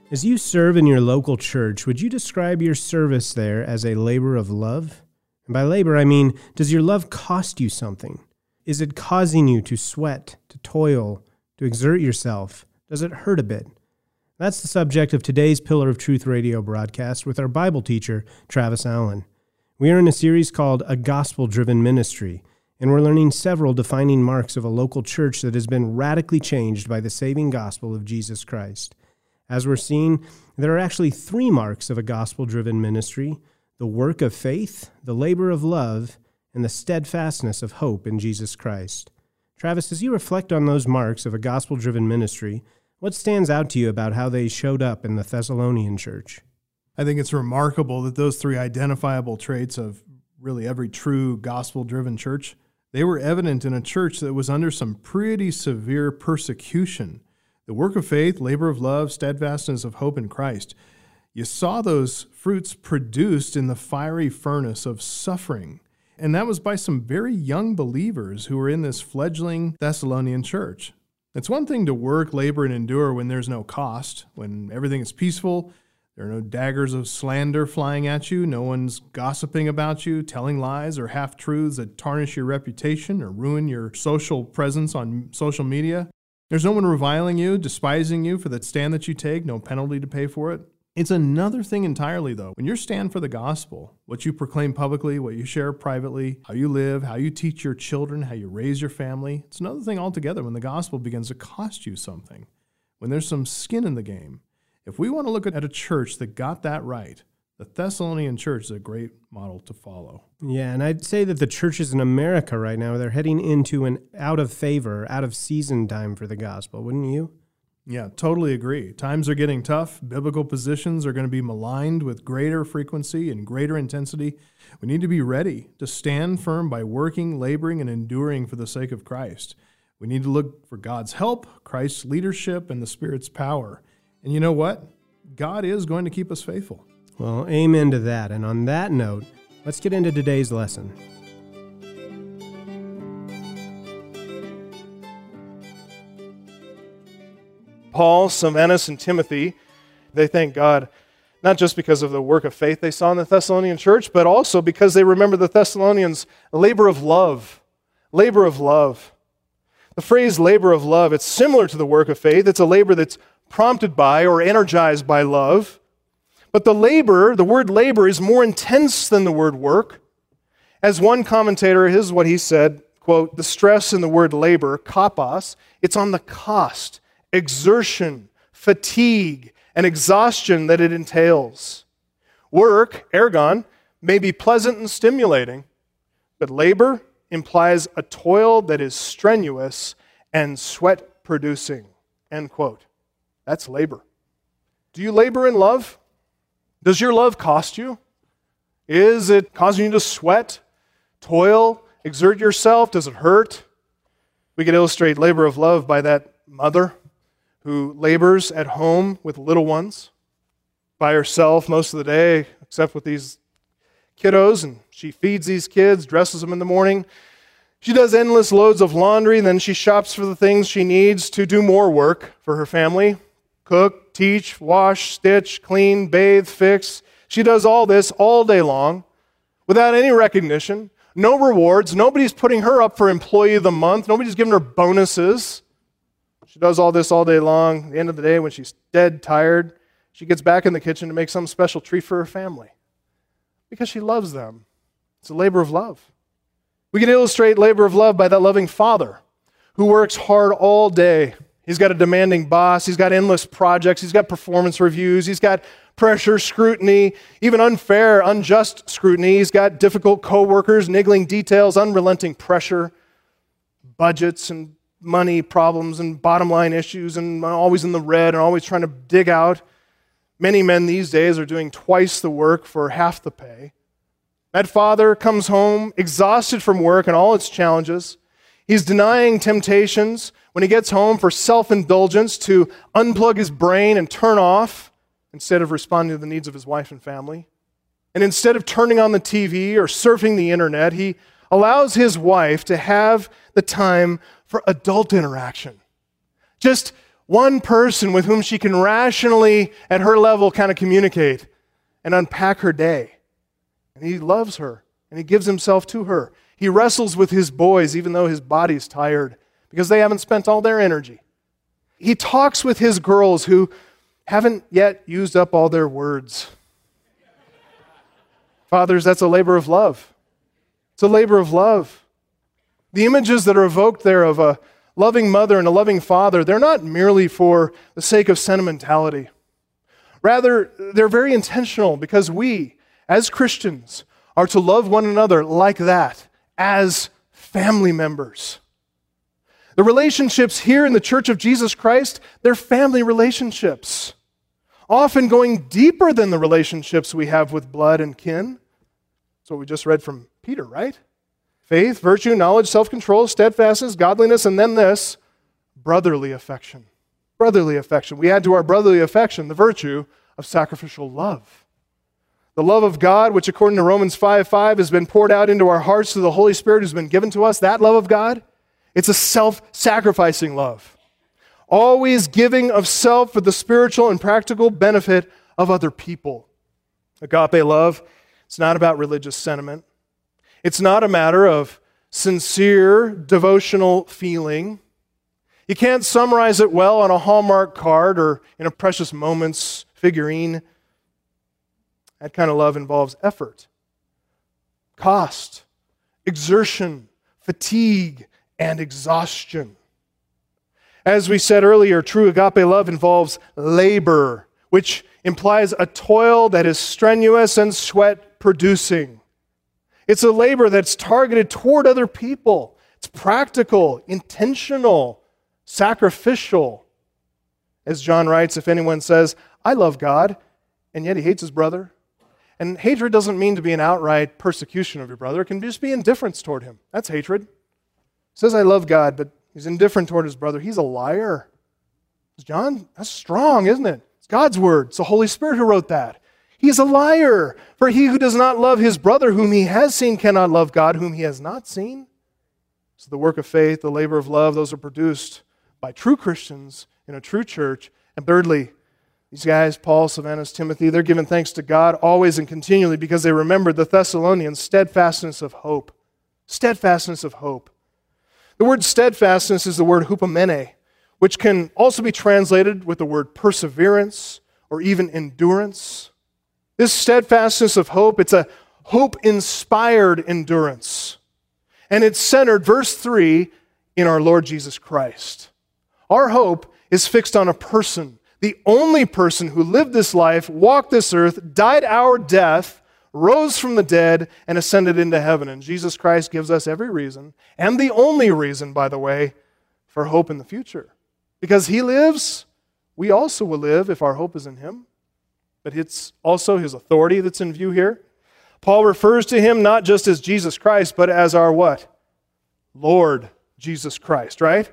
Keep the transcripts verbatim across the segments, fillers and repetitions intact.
As you serve in your local church, would you describe your service there as a labor of love? And by labor, I mean, does your love cost you something? Is it causing you to sweat, to toil, to exert yourself? Does it hurt a bit? That's the subject of today's Pillar of Truth radio broadcast with our Bible teacher, Travis Allen. We are in a series called A Gospel-Driven Ministry, and we're learning several defining marks of a local church that has been radically changed by the saving gospel of Jesus Christ. As we're seeing, there are actually three marks of a gospel-driven ministry: the work of faith, the labor of love, and the steadfastness of hope in Jesus Christ. Travis, as you reflect on those marks of a gospel-driven ministry, what stands out to you about how they showed up in the Thessalonian church? I think it's remarkable that those three identifiable traits of really every true gospel-driven church, they were evident in a church that was under some pretty severe persecution. The work of faith, labor of love, steadfastness of hope in Christ. You saw those fruits produced in the fiery furnace of suffering. And that was by some very young believers who were in this fledgling Thessalonian church. It's one thing to work, labor, and endure when there's no cost, when everything is peaceful, there are no daggers of slander flying at you, no one's gossiping about you, telling lies or half-truths that tarnish your reputation or ruin your social presence on social media. There's no one reviling you, despising you for the stand that you take, no penalty to pay for it. It's another thing entirely, though. When you stand for the gospel, what you proclaim publicly, what you share privately, how you live, how you teach your children, how you raise your family, it's another thing altogether when the gospel begins to cost you something, when there's some skin in the game. If we want to look at a church that got that right, the Thessalonian church is a great model to follow. Yeah, and I'd say that the churches in America right now, they're heading into an out of favor, out of season time for the gospel, wouldn't you? Yeah, totally agree. Times are getting tough. Biblical positions are going to be maligned with greater frequency and greater intensity. We need to be ready to stand firm by working, laboring, and enduring for the sake of Christ. We need to look for God's help, Christ's leadership, and the Spirit's power. And you know what? God is going to keep us faithful. Well, amen to that. And on that note, let's get into today's lesson. Paul, Silvanus, and Timothy, they thank God, not just because of the work of faith they saw in the Thessalonian church, but also because they remember the Thessalonians' labor of love. Labor of love. The phrase labor of love, it's similar to the work of faith. It's a labor that's prompted by or energized by love. But the labor, the word labor, is more intense than the word work. As one commentator, this is what he said, quote, the stress in the word labor, kopos, it's on the cost, exertion, fatigue, and exhaustion that it entails. Work, ergon, may be pleasant and stimulating, but labor implies a toil that is strenuous and sweat-producing, end quote. That's labor. Do you labor in love? Does your love cost you? Is it causing you to sweat, toil, exert yourself? Does it hurt? We could illustrate labor of love by that mother who labors at home with little ones by herself most of the day, except with these kiddos, and she feeds these kids, dresses them in the morning. She does endless loads of laundry, and then she shops for the things she needs to do more work for her family. Cook, teach, wash, stitch, clean, bathe, fix. She does all this all day long without any recognition, no rewards. Nobody's putting her up for employee of the month. Nobody's giving her bonuses. She does all this all day long. At the end of the day, when she's dead tired, she gets back in the kitchen to make some special treat for her family because she loves them. It's a labor of love. We can illustrate labor of love by that loving father who works hard all day. He's got a demanding boss. He's got endless projects. He's got performance reviews. He's got pressure, scrutiny, even unfair, unjust scrutiny. He's got difficult coworkers, niggling details, unrelenting pressure, budgets and money problems and bottom line issues, and always in the red and always trying to dig out. Many men these days are doing twice the work for half the pay. That father comes home exhausted from work and all its challenges. He's denying temptations when he gets home for self-indulgence to unplug his brain and turn off instead of responding to the needs of his wife and family. And instead of turning on the T V or surfing the internet, he allows his wife to have the time for adult interaction. Just One person with whom she can rationally, at her level, kind of communicate and unpack her day. And he loves her, and he gives himself to her. He wrestles with his boys, even though his body's tired, because they haven't spent all their energy. He talks with his girls who haven't yet used up all their words. Fathers, that's a labor of love. It's a labor of love. The images that are evoked there of a loving mother and a loving father, they're not merely for the sake of sentimentality. Rather, they're very intentional because we, as Christians, are to love one another like that, as family members. The relationships here in the Church of Jesus Christ, they're family relationships, often going deeper than the relationships we have with blood and kin. That's what we just read from Peter, right? Faith, virtue, knowledge, self-control, steadfastness, godliness, and then this, brotherly affection. Brotherly affection. We add to our brotherly affection the virtue of sacrificial love. The love of God, which according to Romans five five has been poured out into our hearts through the Holy Spirit who's been given to us, that love of God, it's a self-sacrificing love. Always giving of self for the spiritual and practical benefit of other people. Agape love, it's not about religious sentiment. It's not a matter of sincere devotional feeling. You can't summarize it well on a Hallmark card or in a Precious Moments figurine. That kind of love involves effort, cost, exertion, fatigue, and exhaustion. As we said earlier, true agape love involves labor, which implies a toil that is strenuous and sweat-producing. It's a labor that's targeted toward other people. It's practical, intentional, sacrificial. As John writes, if anyone says, I love God, and yet he hates his brother. And hatred doesn't mean to be an outright persecution of your brother. It can just be indifference toward him. That's hatred. He says, I love God, but he's indifferent toward his brother. He's a liar. John, that's strong, isn't it? It's God's word. It's the Holy Spirit who wrote that. He's a liar. For he who does not love his brother whom he has seen cannot love God whom he has not seen. So the work of faith, the labor of love, those are produced by true Christians in a true church. And thirdly, these guys, Paul, Silvanus, Timothy, they're giving thanks to God always and continually because they remembered the Thessalonians' steadfastness of hope. Steadfastness of hope. The word steadfastness is the word hupomene, which can also be translated with the word perseverance or even endurance. This steadfastness of hope, it's a hope-inspired endurance. And it's centered, verse three, in our Lord Jesus Christ. Our hope is fixed on a person, the only person who lived this life, walked this earth, died our death, rose from the dead, and ascended into heaven. And Jesus Christ gives us every reason, and the only reason, by the way, for hope in the future. Because he lives, we also will live if our hope is in him. But it's also his authority that's in view here. Paul refers to him not just as Jesus Christ, but as our what? Lord Jesus Christ, right?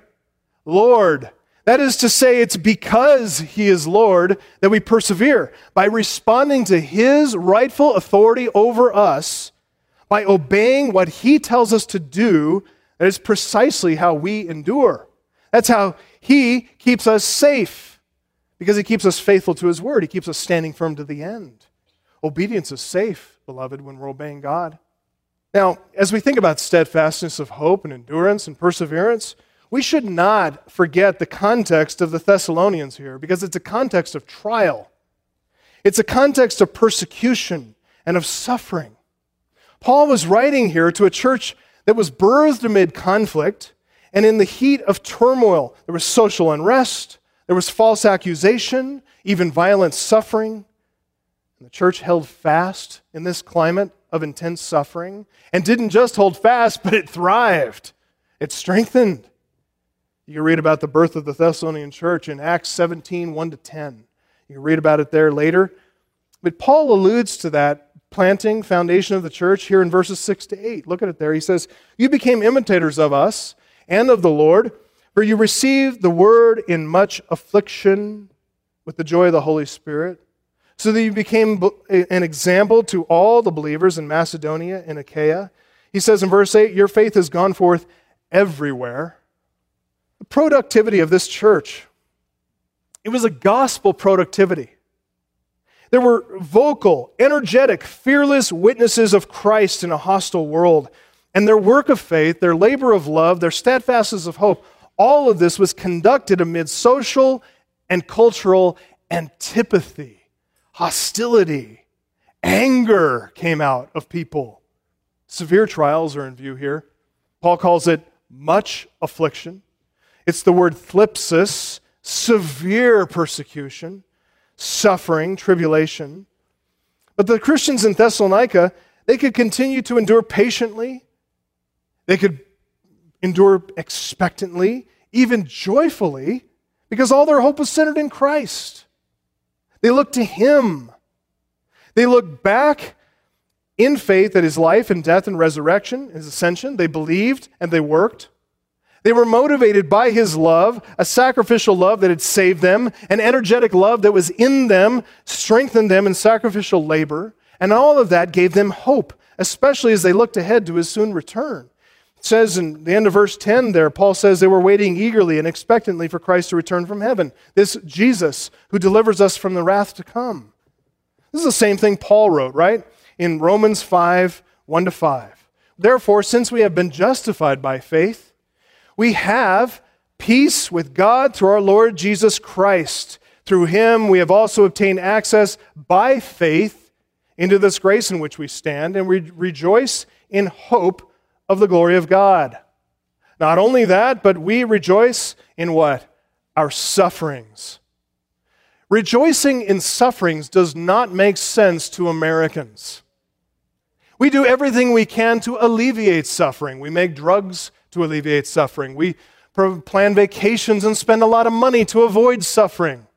Lord. That is to say, it's because he is Lord that we persevere. By responding to his rightful authority over us, by obeying what he tells us to do, that is precisely how we endure. That's how he keeps us safe, because he keeps us faithful to his word. He keeps us standing firm to the end. Obedience is safe, beloved, when we're obeying God. Now, as we think about steadfastness of hope and endurance and perseverance, we should not forget the context of the Thessalonians here, because it's a context of trial. It's a context of persecution and of suffering. Paul was writing here to a church that was birthed amid conflict and in the heat of turmoil. There was social unrest, there was false accusation, even violent suffering. And the church held fast in this climate of intense suffering, and didn't just hold fast, but it thrived. It strengthened. You can read about the birth of the Thessalonian church in Acts seventeen, one to ten. You can read about it there later. But Paul alludes to that planting, foundation of the church here in verses six to eight. Look at it there. He says, you became imitators of us and of the Lord, for you received the word in much affliction with the joy of the Holy Spirit, so that you became an example to all the believers in Macedonia and Achaia. He says in verse eight, your faith has gone forth everywhere. The productivity of this church It was a gospel productivity. There were vocal, energetic, fearless witnesses of Christ in a hostile world. And their work of faith, their labor of love, their steadfastness of hope, all of this was conducted amid social and cultural antipathy, hostility, anger came out of people. Severe trials are in view here. Paul calls it much affliction. It's the word thlipsis, severe persecution, suffering, tribulation. But the Christians in Thessalonica, they could continue to endure patiently. They could endure expectantly, even joyfully, because all their hope was centered in Christ. They looked to Him. They looked back in faith at His life and death and resurrection, His ascension. They believed and they worked. They were motivated by His love, a sacrificial love that had saved them, an energetic love that was in them, strengthened them in sacrificial labor, and all of that gave them hope, especially as they looked ahead to His soon return. It says in the end of verse ten there, Paul says they were waiting eagerly and expectantly for Christ to return from heaven. This Jesus who delivers us from the wrath to come. This is the same thing Paul wrote, right? In Romans five, one to five. Therefore, since we have been justified by faith, we have peace with God through our Lord Jesus Christ. Through Him we have also obtained access by faith into this grace in which we stand, and we rejoice in hope of the glory of God. Not only that, but we rejoice in what? Our sufferings. Rejoicing in sufferings does not make sense to Americans. We do everything we can to alleviate suffering. We make drugs to alleviate suffering. We plan vacations and spend a lot of money to avoid suffering.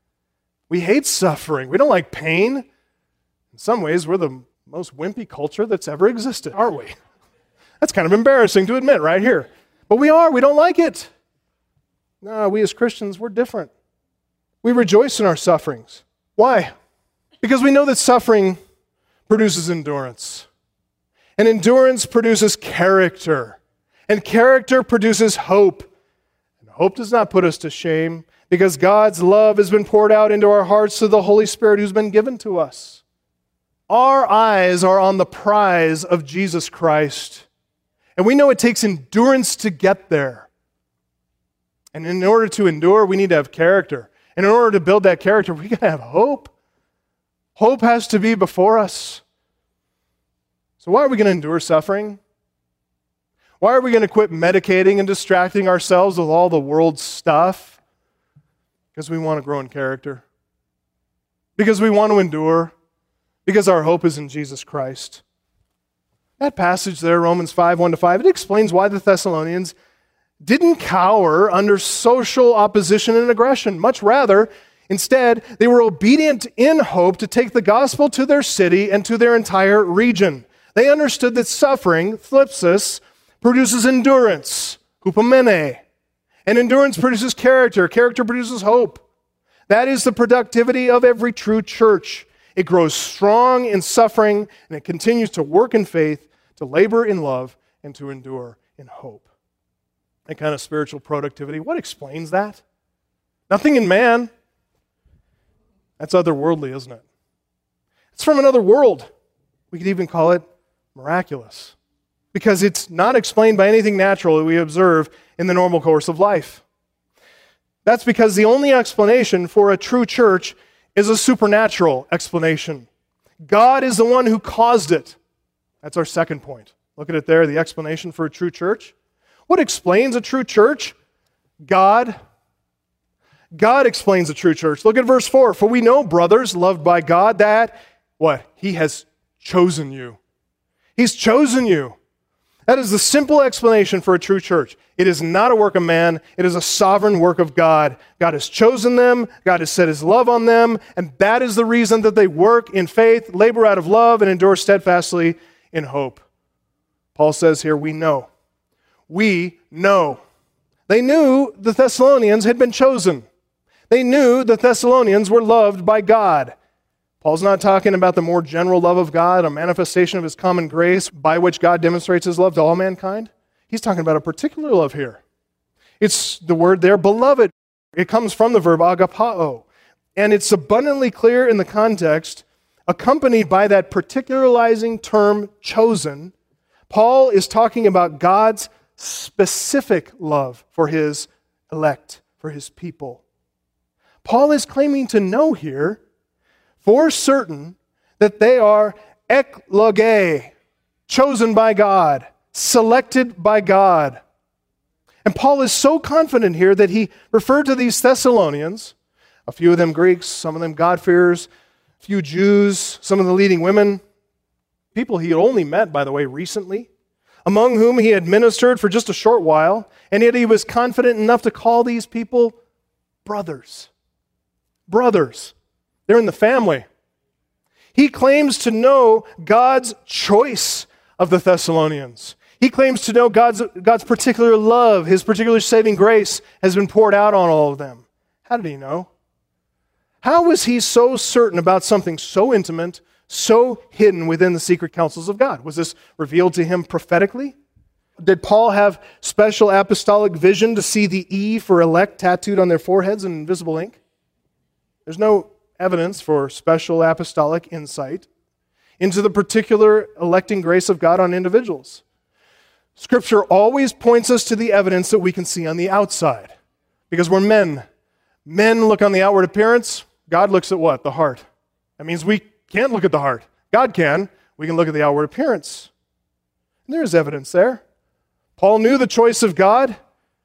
We hate suffering. We don't like pain. In some ways, we're the most wimpy culture that's ever existed, aren't we? That's kind of embarrassing to admit right here. But we are. We don't like it. No, we as Christians, we're different. We rejoice in our sufferings. Why? Because we know that suffering produces endurance. And endurance produces character. And character produces hope. And hope does not put us to shame because God's love has been poured out into our hearts through the Holy Spirit who's been given to us. Our eyes are on the prize of Jesus Christ. And we know it takes endurance to get there. And in order to endure, we need to have character. And in order to build that character, we got to have hope. Hope has to be before us. So why are we going to endure suffering? Why are we going to quit medicating and distracting ourselves with all the world's stuff? Because we want to grow in character. Because we want to endure. Because our hope is in Jesus Christ. That passage there, Romans five, one to five, it explains why the Thessalonians didn't cower under social opposition and aggression. Much rather, instead, they were obedient in hope to take the gospel to their city and to their entire region. They understood that suffering, thlipsis, produces endurance, hupomene. And endurance produces character. Character produces hope. That is the productivity of every true church. It grows strong in suffering, and it continues to work in faith, to labor in love, and to endure in hope. That kind of spiritual productivity, what explains that? Nothing in man. That's otherworldly, isn't it? It's from another world. We could even call it miraculous. Because it's not explained by anything natural that we observe in the normal course of life. That's because the only explanation for a true church is a supernatural explanation. God is the one who caused it. That's our second point. Look at it there, the explanation for a true church. What explains a true church? God. God explains a true church. Look at verse four. For we know, brothers, loved by God, that, what? He has chosen you. He's chosen you. That is the simple explanation for a true church. It is not a work of man. It is a sovereign work of God. God has chosen them. God has set His love on them. And that is the reason that they work in faith, labor out of love, and endure steadfastly in hope. Paul says here, we know. We know. They knew the Thessalonians had been chosen. They knew the Thessalonians were loved by God. Paul's not talking about the more general love of God, a manifestation of His common grace by which God demonstrates His love to all mankind. He's talking about a particular love here. It's the word there, beloved. It comes from the verb agapao, and it's abundantly clear in the context, accompanied by that particularizing term chosen. Paul is talking about God's specific love for his elect, for his people. Paul is claiming to know here for certain that they are ekloge, chosen by God, selected by God. And Paul is so confident here that he referred to these Thessalonians, a few of them Greeks, some of them God-fearers, a few Jews, some of the leading women, people he had only met, by the way, recently, among whom he had ministered for just a short while, and yet he was confident enough to call these people brothers. Brothers. They're in the family. He claims to know God's choice of the Thessalonians. He claims to know God's, God's particular love, his particular saving grace has been poured out on all of them. How did he know? How was he so certain about something so intimate, so hidden within the secret counsels of God? Was this revealed to him prophetically? Did Paul have special apostolic vision to see the E for elect tattooed on their foreheads in invisible ink? There's no evidence for special apostolic insight into the particular electing grace of God on individuals. Scripture always points us to the evidence that we can see on the outside, because we're men. Men look on the outward appearance. God looks at what? The heart. That means we can't look at the heart. God can. We can look at the outward appearance. And there is evidence there. Paul knew the choice of God.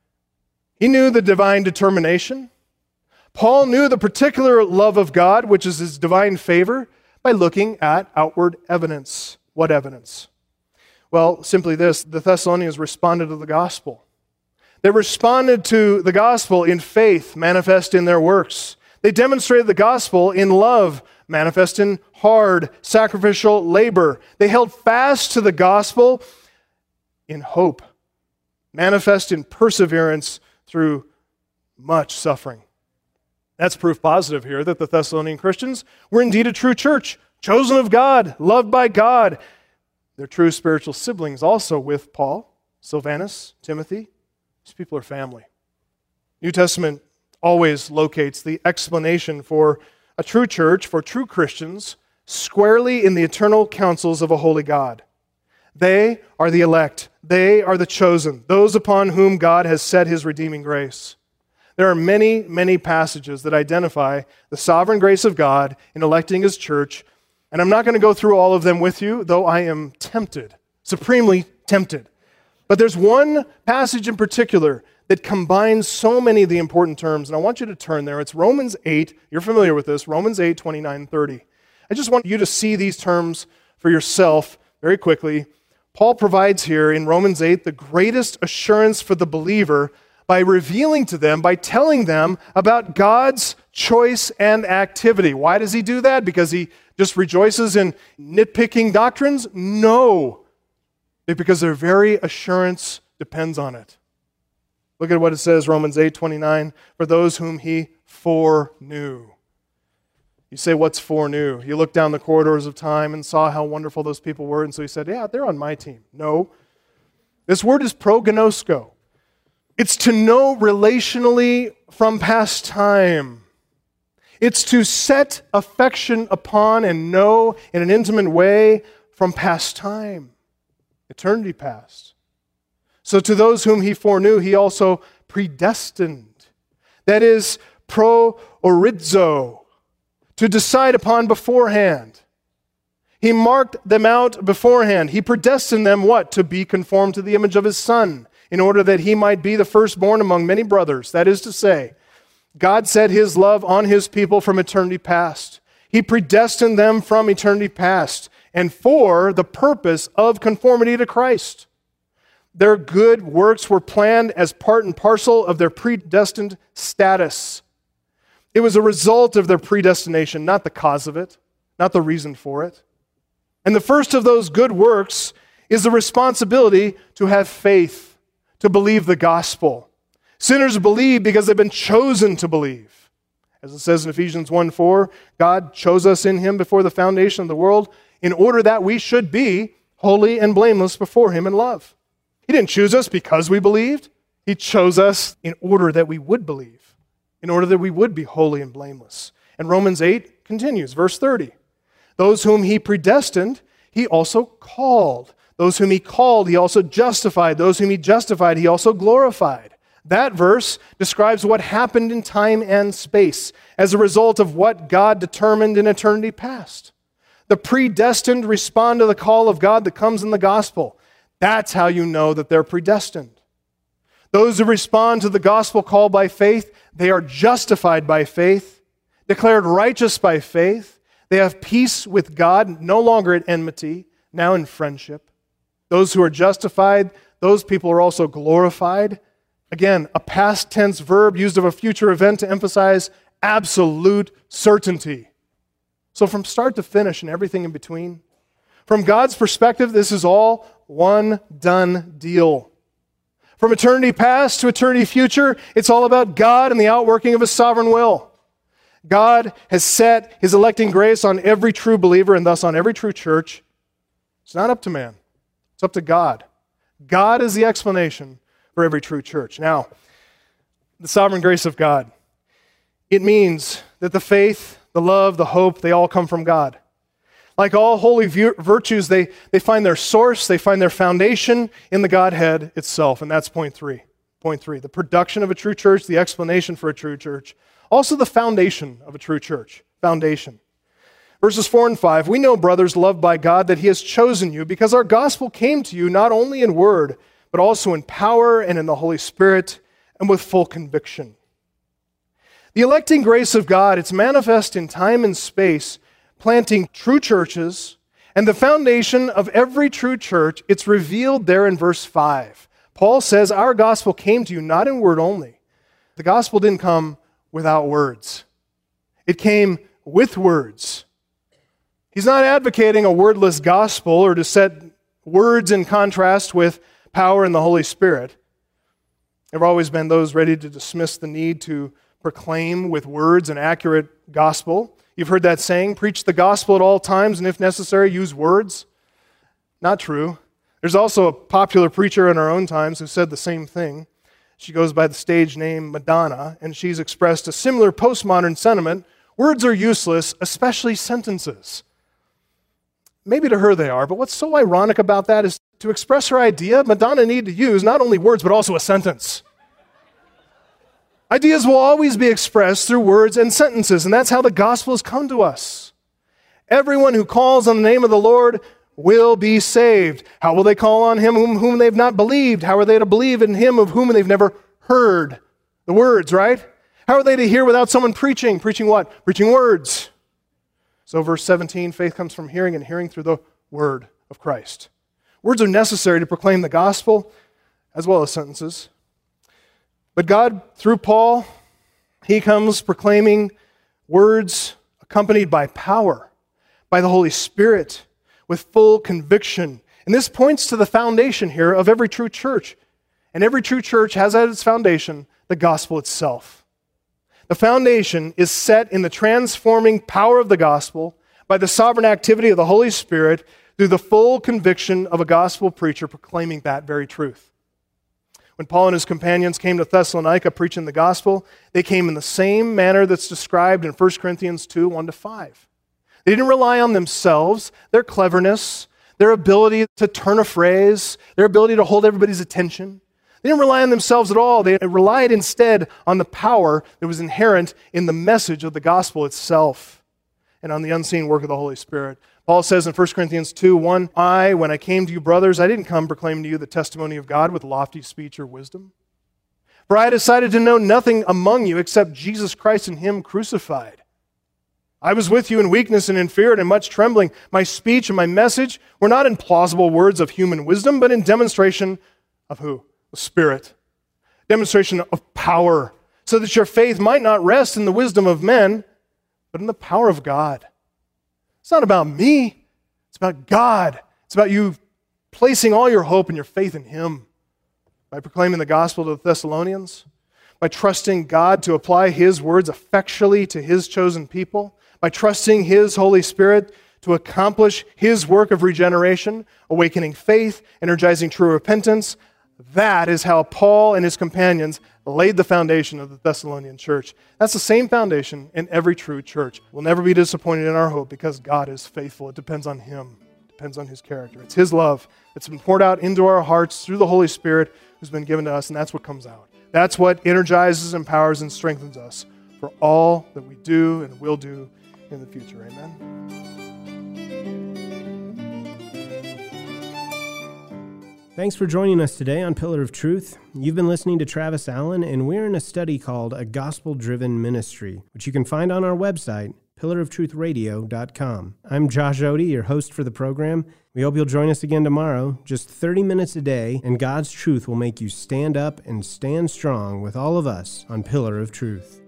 He knew the divine determination. Paul knew the particular love of God, which is his divine favor, by looking at outward evidence. What evidence? Well, simply this: the Thessalonians responded to the gospel. They responded to the gospel in faith, manifest in their works. They demonstrated the gospel in love, manifest in hard, sacrificial labor. They held fast to the gospel in hope, manifest in perseverance through much suffering. That's proof positive here that the Thessalonian Christians were indeed a true church, chosen of God, loved by God. They're true spiritual siblings also with Paul, Silvanus, Timothy. These people are family. New Testament always locates the explanation for a true church, for true Christians, squarely in the eternal counsels of a holy God. They are the elect. They are the chosen, those upon whom God has set his redeeming grace. There are many, many passages that identify the sovereign grace of God in electing his church, and I'm not going to go through all of them with you, though I am tempted, supremely tempted. But there's one passage in particular that combines so many of the important terms, and I want you to turn there. It's Romans eight. You're familiar with this, Romans eight, twenty-nine and thirty. I just want you to see these terms for yourself very quickly. Paul provides here in Romans eight the greatest assurance for the believer by revealing to them, by telling them about God's choice and activity. Why does he do that? Because he just rejoices in nitpicking doctrines? No. Because their very assurance depends on it. Look at what it says, Romans eight twenty-nine, for those whom he foreknew. You say, what's foreknew? You look down the corridors of time and saw how wonderful those people were, and so he said, yeah, they're on my team. No. This word is prognosko. It's to know relationally from past time. It's to set affection upon and know in an intimate way from past time, eternity past. So to those whom he foreknew, he also predestined. That is, pro-orizo, to decide upon beforehand. He marked them out beforehand. He predestined them, what? To be conformed to the image of his Son, in order that he might be the firstborn among many brothers. That is to say, God set his love on his people from eternity past. He predestined them from eternity past, and for the purpose of conformity to Christ. Their good works were planned as part and parcel of their predestined status. It was a result of their predestination, not the cause of it, not the reason for it. And the first of those good works is the responsibility to have faith, to believe the gospel. Sinners believe because they've been chosen to believe. As it says in Ephesians one four, God chose us in him before the foundation of the world in order that we should be holy and blameless before him in love. He didn't choose us because we believed. He chose us in order that we would believe. in order that we would be holy and blameless. And Romans eight continues, verse thirty. Those whom he predestined, he also called. Those whom he called, he also justified. Those whom he justified, he also glorified. That verse describes what happened in time and space as a result of what God determined in eternity past. The predestined respond to the call of God that comes in the gospel. That's how you know that they're predestined. Those who respond to the gospel call by faith, they are justified by faith, declared righteous by faith. They have peace with God, no longer at enmity, now in friendship. Those who are justified, those people are also glorified. Again, a past tense verb used of a future event to emphasize absolute certainty. So from start to finish and everything in between, from God's perspective, this is all one done deal. From eternity past to eternity future, it's all about God and the outworking of His sovereign will. God has set His electing grace on every true believer and thus on every true church. It's not up to man. It's up to God. God is the explanation for every true church. Now, the sovereign grace of God. It means that the faith, the love, the hope, they all come from God. Like all holy virtues, they, they find their source, they find their foundation in the Godhead itself. And that's point three. Point three, the production of a true church, the explanation for a true church. Also the foundation of a true church. Foundation. Verses four and five, we know, brothers, loved by God, that He has chosen you because our gospel came to you not only in word, but also in power and in the Holy Spirit and with full conviction. The electing grace of God, it's manifest in time and space, planting true churches, and the foundation of every true church, it's revealed there in verse five. Paul says, our gospel came to you not in word only. The gospel didn't come without words. It came with words. He's not advocating a wordless gospel or to set words in contrast with power and the Holy Spirit. There have always been those ready to dismiss the need to proclaim with words an accurate gospel. You've heard that saying, preach the gospel at all times and if necessary, use words. Not true. There's also a popular preacher in our own times who said the same thing. She goes by the stage name Madonna, and she's expressed a similar postmodern sentiment. Words are useless, especially sentences. Maybe to her they are, but what's so ironic about that is to express her idea, Madonna needed to use not only words, but also a sentence. Ideas will always be expressed through words and sentences, and that's how the gospel has come to us. Everyone who calls on the name of the Lord will be saved. How will they call on Him whom, whom they've not believed? How are they to believe in Him of whom they've never heard? The words, right? How are they to hear without someone preaching? Preaching what? Preaching words. So verse seventeen, faith comes from hearing, and hearing through the word of Christ. Words are necessary to proclaim the gospel, as well as sentences. But God, through Paul, He comes proclaiming words accompanied by power, by the Holy Spirit, with full conviction. And this points to the foundation here of every true church. And every true church has at its foundation the gospel itself. The foundation is set in the transforming power of the gospel by the sovereign activity of the Holy Spirit through the full conviction of a gospel preacher proclaiming that very truth. When Paul and his companions came to Thessalonica preaching the gospel, they came in the same manner that's described in First Corinthians two, one to five. They didn't rely on themselves, their cleverness, their ability to turn a phrase, their ability to hold everybody's attention. They didn't rely on themselves at all. They relied instead on the power that was inherent in the message of the gospel itself and on the unseen work of the Holy Spirit. Paul says in First Corinthians two, one, I, when I came to you, brothers, I didn't come proclaiming to you the testimony of God with lofty speech or wisdom. For I decided to know nothing among you except Jesus Christ and Him crucified. I was with you in weakness and in fear and in much trembling. My speech and my message were not in plausible words of human wisdom, but in demonstration of who? The Spirit. Demonstration of power, so that your faith might not rest in the wisdom of men, but in the power of God. It's not about me. It's about God. It's about you placing all your hope and your faith in Him by proclaiming the gospel to the Thessalonians, by trusting God to apply His words effectually to His chosen people, by trusting His Holy Spirit to accomplish His work of regeneration, awakening faith, energizing true repentance. That is how Paul and his companions laid the foundation of the Thessalonian church. That's the same foundation in every true church. We'll never be disappointed in our hope because God is faithful. It depends on Him. It depends on His character. It's His love that's been poured out into our hearts through the Holy Spirit who's been given to us, and that's what comes out. That's what energizes, empowers, and strengthens us for all that we do and will do in the future. Amen. Thanks for joining us today on Pillar of Truth. You've been listening to Travis Allen, and we're in a study called A Gospel-Driven Ministry, which you can find on our website, pillar of truth radio dot com. I'm Josh Odie, your host for the program. We hope you'll join us again tomorrow, just thirty minutes a day, and God's truth will make you stand up and stand strong with all of us on Pillar of Truth.